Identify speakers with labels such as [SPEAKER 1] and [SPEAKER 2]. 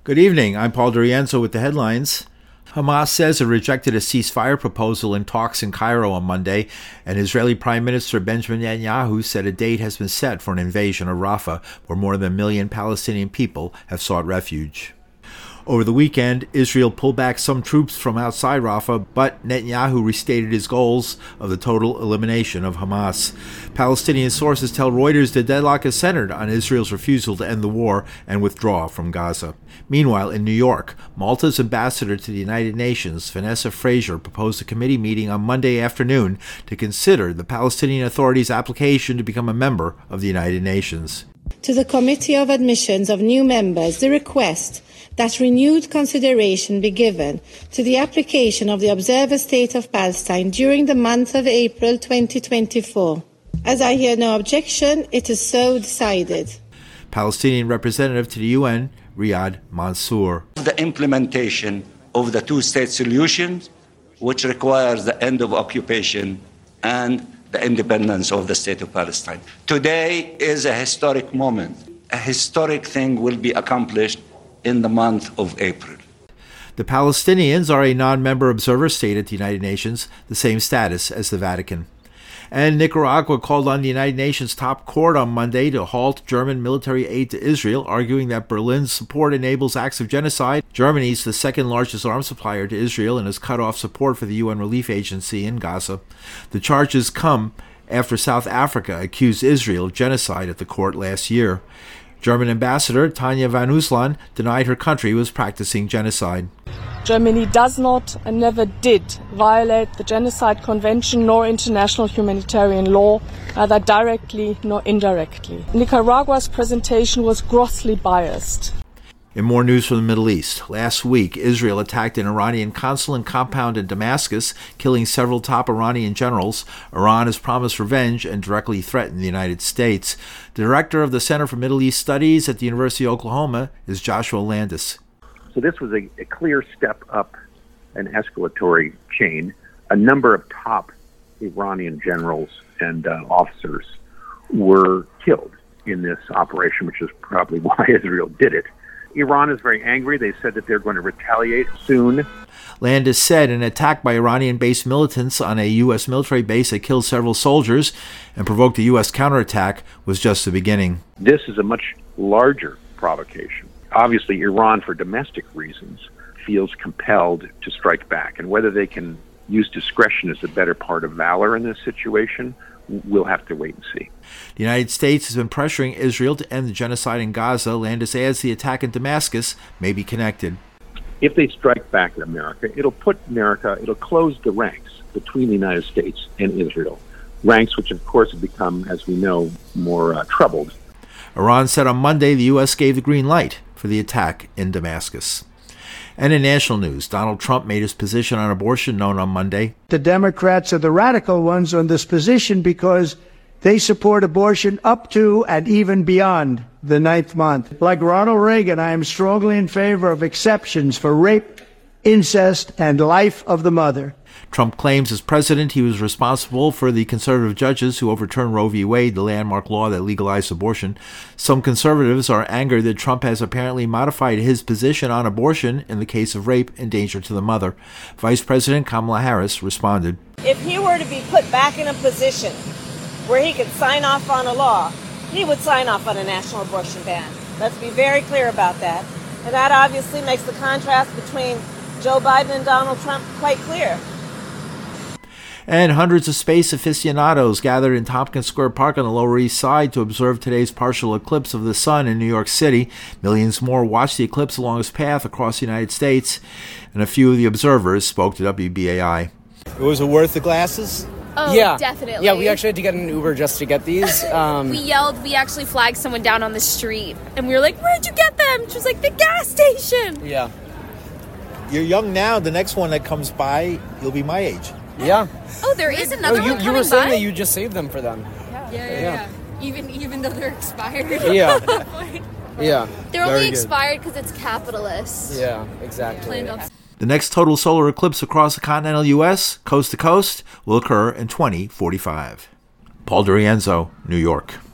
[SPEAKER 1] Good evening. I'm Paul D'Arienzo with the headlines. Hamas says it rejected a ceasefire proposal in talks in Cairo on Monday, and Israeli Prime Minister Benjamin Netanyahu said a date has been set for an invasion of Rafah, where more than 1 million Palestinian people have sought refuge. Over the weekend, Israel pulled back some troops from outside Rafah, but Netanyahu restated his goals of the total elimination of Hamas. Palestinian sources tell Reuters the deadlock is centered on Israel's refusal to end the war and withdraw from Gaza. Meanwhile, in New York, Malta's ambassador to the United Nations, Vanessa Fraser, proposed a committee meeting on Monday afternoon to consider the Palestinian Authority's application to become a member of the United Nations.
[SPEAKER 2] To the Committee of Admissions of new members, the request that renewed consideration be given to the application of the Observer State of Palestine during the month of April 2024. As I hear no objection, it is so decided.
[SPEAKER 1] Palestinian representative to the UN, Riyad Mansour.
[SPEAKER 3] The implementation of the two-state solution, which requires the end of occupation and the independence of the State of Palestine. Today is a historic moment. A historic thing will be accomplished in the month of April.
[SPEAKER 1] The Palestinians are a non-member observer state at the United Nations, the same status as the Vatican. And Nicaragua called on the United Nations top court on Monday to halt German military aid to Israel, arguing that Berlin's support enables acts of genocide. Germany's the second largest arms supplier to Israel and has cut off support for the UN relief agency in Gaza. The charges come after South Africa accused Israel of genocide at the court last year. German ambassador Tanja van Oosland denied her country was practicing genocide.
[SPEAKER 4] Germany does not and never did violate the Genocide Convention nor international humanitarian law, neither directly nor indirectly. Nicaragua's presentation was grossly biased.
[SPEAKER 1] In more news from the Middle East, last week, Israel attacked an Iranian consulate compound in Damascus, killing several top Iranian generals. Iran has promised revenge and directly threatened the United States. The director of the Center for Middle East Studies at the University of Oklahoma is Joshua Landis.
[SPEAKER 5] So this was a clear step up an escalatory chain. A number of top Iranian generals and officers were killed in this operation, which is probably why Israel did it. Iran is very angry. They said that they're going to retaliate soon.
[SPEAKER 1] Landis said an attack by Iranian-based militants on a U.S. military base that killed several soldiers and provoked a U.S. counterattack was just the beginning.
[SPEAKER 5] This is a much larger provocation. Obviously, Iran, for domestic reasons, feels compelled to strike back. And whether they can use discretion as a better part of valor in this situation, we'll have to wait and see.
[SPEAKER 1] The United States has been pressuring Israel to end the genocide in Gaza. Landis adds the attack in Damascus may be connected.
[SPEAKER 5] If they strike back at America, it'll close the ranks between the United States and Israel. Ranks which, of course, have become, as we know, more troubled.
[SPEAKER 1] Iran said on Monday the U.S. gave the green light for the attack in Damascus. And in national news, Donald Trump made his position on abortion known on Monday.
[SPEAKER 6] The Democrats are the radical ones on this position because they support abortion up to and even beyond the 9th month. Like Ronald Reagan, I am strongly in favor of exceptions for rape, incest, and life of the mother.
[SPEAKER 1] Trump claims as president he was responsible for the conservative judges who overturned Roe v. Wade, the landmark law that legalized abortion. Some conservatives are angered that Trump has apparently modified his position on abortion in the case of rape and danger to the mother. Vice President Kamala Harris responded.
[SPEAKER 7] If he were to be put back in a position where he could sign off on a law, he would sign off on a national abortion ban. Let's be very clear about that. And that obviously makes the contrast between Joe Biden and Donald Trump quite clear.
[SPEAKER 1] And hundreds of space aficionados gathered in Tompkins Square Park on the Lower East Side to observe today's partial eclipse of the sun in New York City. Millions more watched the eclipse along its path across the United States, and a few of the observers spoke to WBAI.
[SPEAKER 8] Was it worth the glasses?
[SPEAKER 9] Oh,
[SPEAKER 8] yeah,
[SPEAKER 9] definitely.
[SPEAKER 8] Yeah, we actually had to get an Uber just to get these.
[SPEAKER 9] We yelled. We actually flagged someone down on the street, and we were like, "Where'd you get them?" She was like, "The gas station."
[SPEAKER 8] Yeah.
[SPEAKER 1] You're young now. The next one that comes by, you'll be my age.
[SPEAKER 8] Yeah.
[SPEAKER 9] Oh, there is another one coming by?
[SPEAKER 8] You were saying that you just saved them for them.
[SPEAKER 9] Yeah. Even though they're expired.
[SPEAKER 8] Yeah. Yeah.
[SPEAKER 9] They're only expired because it's capitalists.
[SPEAKER 8] Yeah, exactly.
[SPEAKER 1] The next total solar eclipse across the continental U.S., coast to coast, will occur in 2045. Paul D'Arienzo, New York.